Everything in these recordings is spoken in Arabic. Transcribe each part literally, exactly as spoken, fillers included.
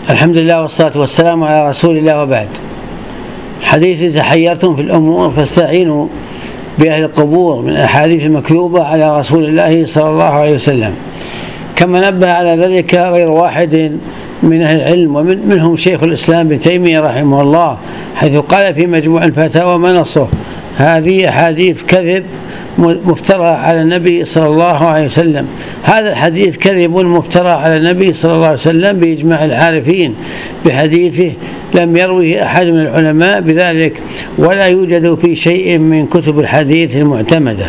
الحمد لله والصلاة والسلام على رسول الله، وبعد. حديث تحيرتم في الأمور فاستعينوا بأهل القبور من الأحاديث المكذوبة على رسول الله صلى الله عليه وسلم، كما نبه على ذلك غير واحد من أهل العلم، ومنهم شيخ الإسلام ابن تيمية رحمه الله، حيث قال في مجموع الفتاوى ما نصه: هذه أحاديث كذب مفترى على النبي صلى الله عليه وسلم. هذا الحديث كذب مفترى على النبي صلى الله عليه وسلم بإجماع العارفين بحديثه، لم يروه أحد من العلماء بذلك، ولا يوجد في شيء من كتب الحديث المعتمدة.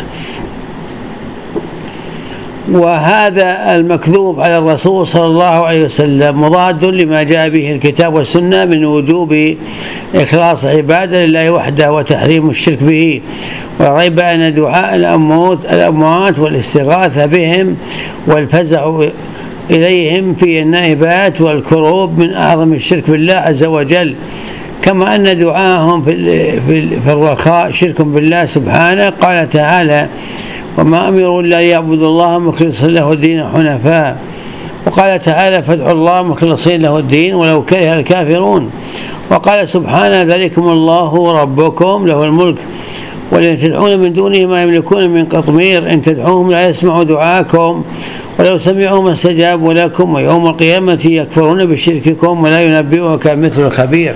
وهذا المكذوب على الرسول صلى الله عليه وسلم مضاد لما جاء به الكتاب والسنة من وجوب إخلاص عبادة لله وحده وتحريم الشرك به. وريب أن دعاء الأموات والاستغاثة بهم والفزع إليهم في النائبات والكروب من أعظم الشرك بالله عز وجل، كما أن دعاءهم في الرخاء شرك بالله سبحانه. قال تعالى: وما أمروا إلا ليعبدوا الله مخلصين له الدين حنفاء. وقال تعالى: فادعوا الله مخلصين له الدين ولو كره الكافرون. وقال سبحانه: ذلكم الله ربكم له الملك والذين تدعون من دونه ما يملكون من قطمير، إن تدعوهم لا يسمعوا دعاءكم ولو سمعوا ما استجابوا لكم، ويوم القيامة يكفرون بشرككم ولا ينبئك مثل الخبير.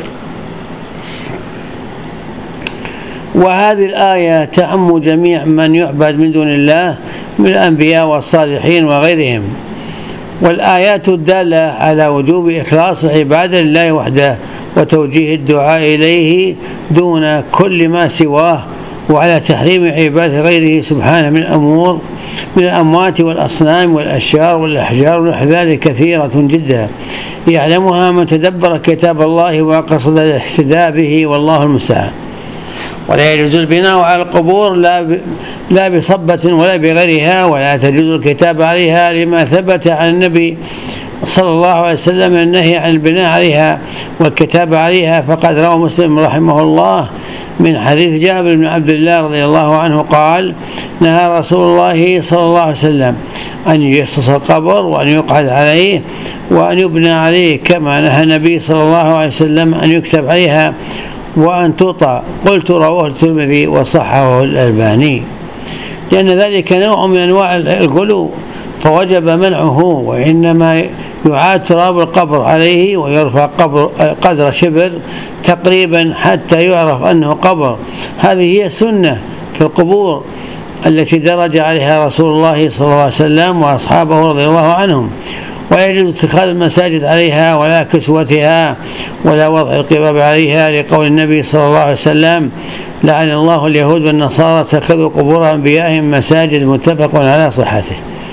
وهذه الآية تعم جميع من يعبد من دون الله من الأنبياء والصالحين وغيرهم، والآيات الدالة على وجوب إخلاص العبادة لله وحده وتوجيه الدعاء إليه دون كل ما سواه، وعلى تحريم عبادة غيره سبحانه من الأمور من الأموات والأصنام والأشجار والأحجار ونحو ذلك كثيرة جدا يعلمها من تدبر كتاب الله وقصد الاهتداء به، والله المستعان. ولا يجوز البناء على القبور لا لا بصبة ولا بغيرها، ولا تجوز الكتاب عليها لما ثبت عن النبي صلى الله عليه وسلم النهي عن البناء عليها والكتاب عليها. فقد روى مسلم رحمه الله من حديث جابر بن عبد الله رضي الله عنه قال: نهى رسول الله صلى الله عليه وسلم أن يجسس القبر وأن يقعد عليه وأن يبنى عليه، كما نهى النبي صلى الله عليه وسلم أن يكتب عليها وأن تطأ. قلت: رواه الترمذي وصححه الألباني، لأن ذلك نوع من أنواع الغلو فوجب منعه، وإنما يعاد تراب القبر عليه ويرفع قبر قدر شبر تقريبا حتى يعرف أنه قبر. هذه هي السنة في القبور التي درج عليها رسول الله صلى الله عليه وسلم وأصحابه رضي الله عنهم. ولا يجوز اتخاذ المساجد عليها ولا كسوتها ولا وضع القباب عليها، لقول النبي صلى الله عليه وسلم: لعن الله اليهود والنصارى اتخذوا قبور أنبيائهم مساجد، متفق على صحته.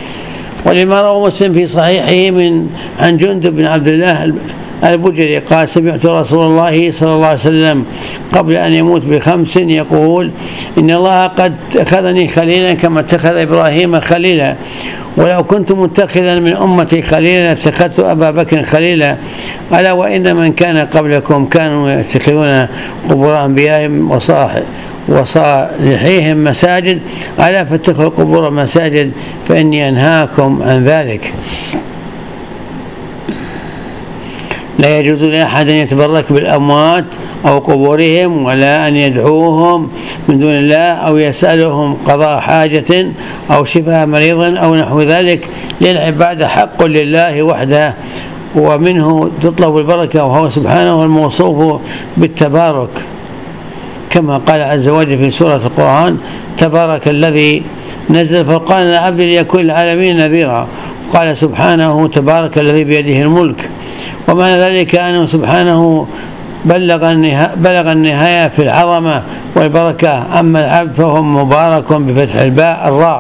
ولما روى مسلم في صحيحه من عن جندب بن عبد الله البجلي قال: سمعت رسول الله صلى الله عليه وسلم قبل أن يموت بخمس يقول: إن الله قد اتخذني خليلا كما اتخذ إبراهيم خليلا، ولو كنت متخذا من أمتي خليلا اتخذت أبا بكر خليلا، ألا وإن من كان قبلكم كانوا يتخذون قبور أنبيائهم وصالحيهم مساجد، ألا فاتخذوا القبور مساجد فإني أنهاكم عن ذلك. لا يجوز لأحد أن يتبرك بالأموات أو قبورهم، ولا أن يدعوهم من دون الله أو يسألهم قضاء حاجة أو شفاء مريض أو نحو ذلك، للعبادة حق لله وحده، ومنه تطلب البركة، وهو سبحانه الموصوف بالتبارك، كما قال عز وجل في سورة القرآن: تبارك الذي نزل الفرقان على عبده ليكون للعالمين نذيرا. قال سبحانه: تبارك الذي بيده الملك. ومعنى ذلك أنه سبحانه بلغ النهاية, بلغ النهاية في العظمة والبركة. أما العبد فهو مبارك بفتح الباء الراء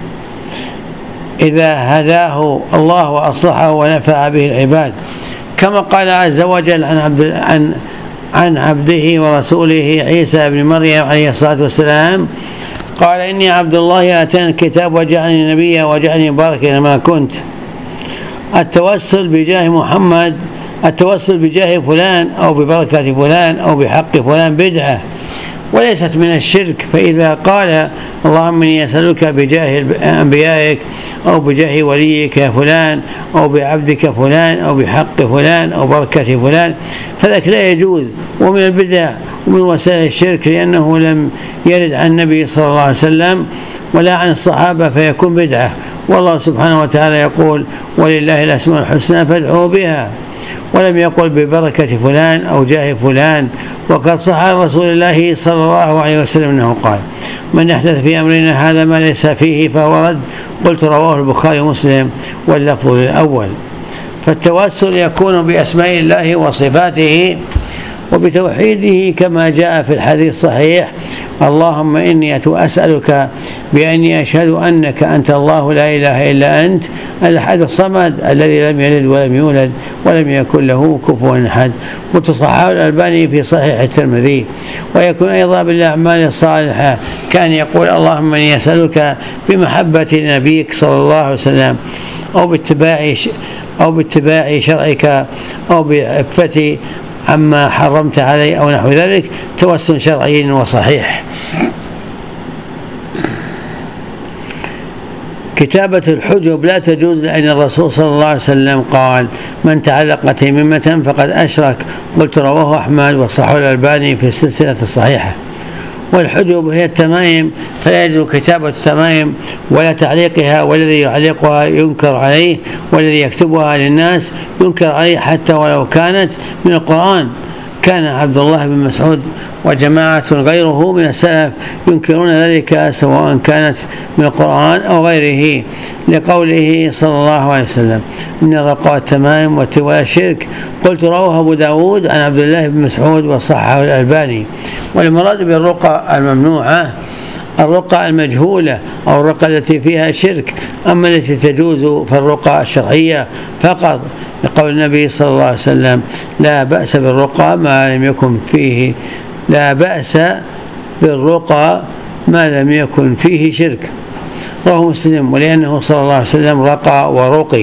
إذا هداه الله وأصلحه ونفع به العباد، كما قال عز وجل عن عبد عن عن عبده ورسوله عيسى بن مريم عليه الصلاة والسلام قال: إني عبد الله آتاني الكتاب وجعلني نبيا وجعلني مباركا أينما كنت. التوسل بجاه محمد التوسل بجاه فلان أو ببركة فلان أو بحق فلان بدعة، وليست من الشرك. فإذا قال اللهم إني أسألك بجاه أنبيائك أو بجاه وليك يا فلان أو بعبدك فلان أو بحق فلان أو بركة فلان، فذلك لا يجوز، ومن البدع ومن وسائل الشرك، لأنه لم يرد عن النبي صلى الله عليه وسلم ولا عن الصحابة، فيكون بدعة. والله سبحانه وتعالى يقول ولله الأسماء الحسنى فادعوا بها، ولم يقل ببركة فلان أو جاه فلان. وقد صح عن رسول الله صلى الله عليه وسلم أنه قال من أحدث في أمرنا هذا ما ليس فيه فهو رد. قلت رواه البخاري ومسلم واللفظ للأول. فالتوسل يكون بأسماء الله وصفاته وبتوحيده كما جاء في الحديث الصحيح اللهم إني أسألك بأني أشهد أنك أنت الله لا إله إلا أنت الأحد الصمد الذي لم يلد ولم يولد ولم يكن له كفوا أحد. وتصححه الألباني في صحيح الترمذي. ويكون أيضا بالأعمال الصالحة، كان يقول اللهم إني أسألك بمحبة نبيك صلى الله عليه وسلم أو باتباع أو باتباع شرعك أو بعفتي عما حرمت علي أو نحو ذلك، توسل شرعي وصحيح. كتابة الحجب لا تجوز، لأن الرسول صلى الله عليه وسلم قال من تعلق تميمة فقد أشرك. قلت رواه أحمد وصححه الألباني في السلسلة الصحيحة. والحجب هي التمائم، فلا يجوز كتابة التمائم ولا تعليقها، والذي يعلقها ينكر عليه، والذي يكتبها للناس ينكر عليه حتى ولو كانت من القرآن. كان عبد الله بن مسعود وجماعة غيره من السلف ينكرون ذلك سواء كانت من القرآن أو غيره، لقوله صلى الله عليه وسلم إن الرقى التمائم والتوالى شرك. قلت رواه أبو داود عن عبد الله بن مسعود وصححه الألباني. والمراد بالرقى الممنوعة الرقى المجهولة أو الرقى التي فيها شرك. أما التي تجوز فالرقى الشرعية فقط، لقول النبي صلى الله عليه وسلم لا بأس بالرقى ما لم يكن فيه لا بأس بالرقى ما لم يكن فيه شرك. رواه مسلم. ولأنه صلى الله عليه وسلم رقى ورقي.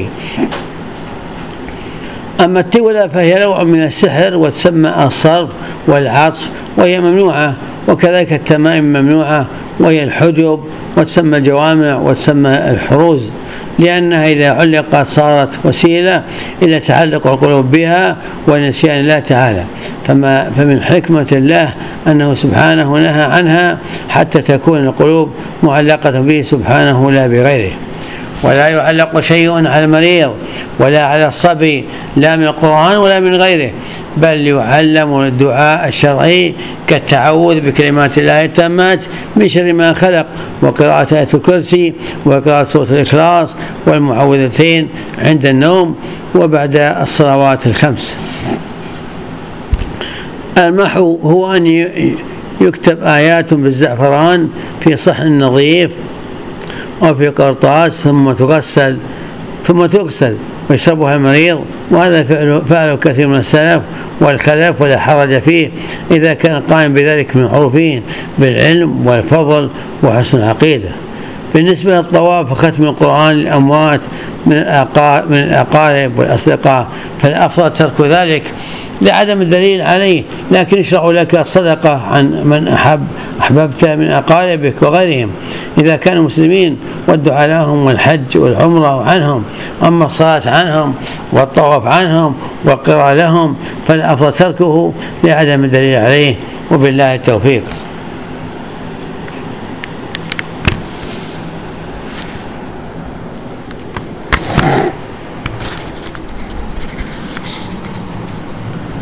أما التولى فهي نوع من السحر وتسمى الصرف والعطف وهي ممنوعة، وكذلك التمائم ممنوعة وهي الحجب، وتسمى الجوامع وتسمى الحروز، لأنها إذا علقت صارت وسيلة إلى تعلق القلوب بها ونسيان الله تعالى. فما فمن حكمة الله أنه سبحانه نهى عنها حتى تكون القلوب معلقة به سبحانه لا بغيره. ولا يعلق شيء على المريض ولا على الصبي لا من القرآن ولا من غيره، بل يعلم الدعاء الشرعي كالتعوذ بكلمات الله التامات من شر ما خلق، وقراءة آية الكرسي، وقراءة سورة الإخلاص والمعوذتين عند النوم وبعد الصلوات الخمس. المحو هو أن يكتب آيات بالزعفران في صحن نظيف أو في قرطاس ثم تغسل ثم تغسل ويشربها المريض، وهذا فعل, فعل كثير من السلف والخلف ولا حرج فيه إذا كان قائم بذلك من عرفين بالعلم والفضل وحسن العقيدة. بالنسبة للطواف وختم القرآن للأموات من الأقارب والأصدقاء فالأفضل ترك ذلك لعدم الدليل عليه، لكن يشرع لك صدقة عن من أحب أحببت من أقاربك وغيرهم إذا كانوا مسلمين، والدعاء لهم والحج والعمرة عنهم. أما الصلاة عنهم والطواف عنهم والقراءة لهم فالأفضل تركه لعدم الدليل عليه، وبالله التوفيق.